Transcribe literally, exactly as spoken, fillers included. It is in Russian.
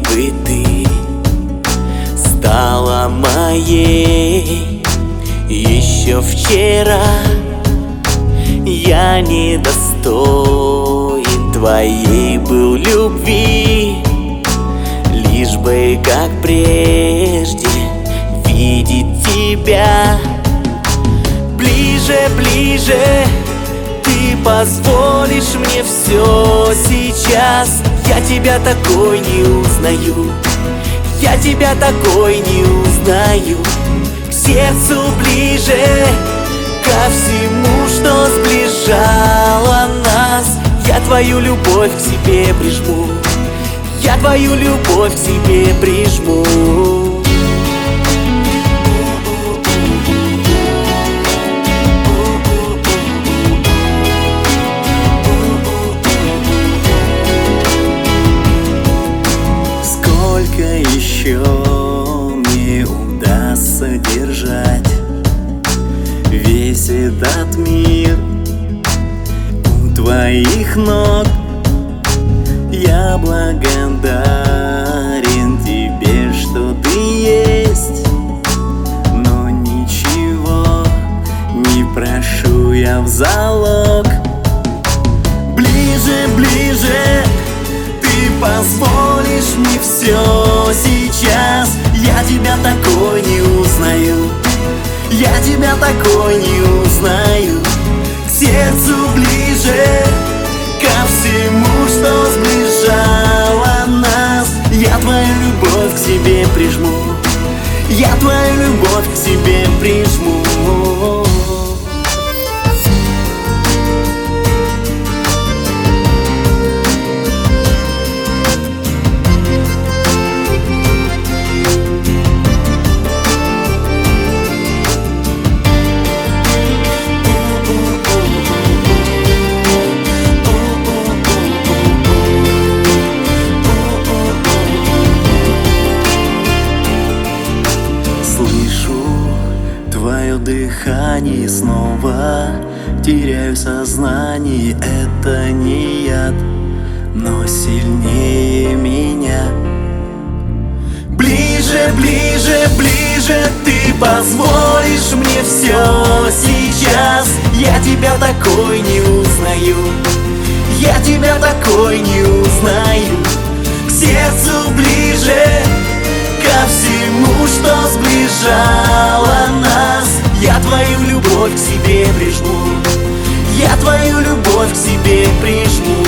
бы ты стала моей еще вчера. Я недостоин твоей был любви, лишь бы, как прежде, видеть тебя. Ближе, ближе, ты позволишь мне все сейчас. Я тебя такой не узнаю, я тебя такой не узнаю. К сердцу ближе, ко всему, что сближало нас. Я твою любовь к себе прижму, я твою любовь к себе прижму. Сколько еще мне удастся держать весь этот мир у твоих ног? Я благодарен тебе, что ты есть, но ничего не прошу я в залог. Ближе, ближе, ты позволишь мне все сейчас. Я тебя такой не узнаю, я тебя такой не узнаю. К сердцу ближе, ко всему, что сближало нас. Я твою любовь к себе прижму, я твою любовь к себе прижму. Твое дыхание снова, теряю сознание. Это не яд, но сильнее меня. Ближе, ближе, ближе, ты позволишь мне все сейчас. Я тебя такой не узнаю, я тебя такой не узнаю. К сердцу ближе, ко всему, что сближало нас. Я твою любовь к себе прижму, я твою любовь к себе прижму.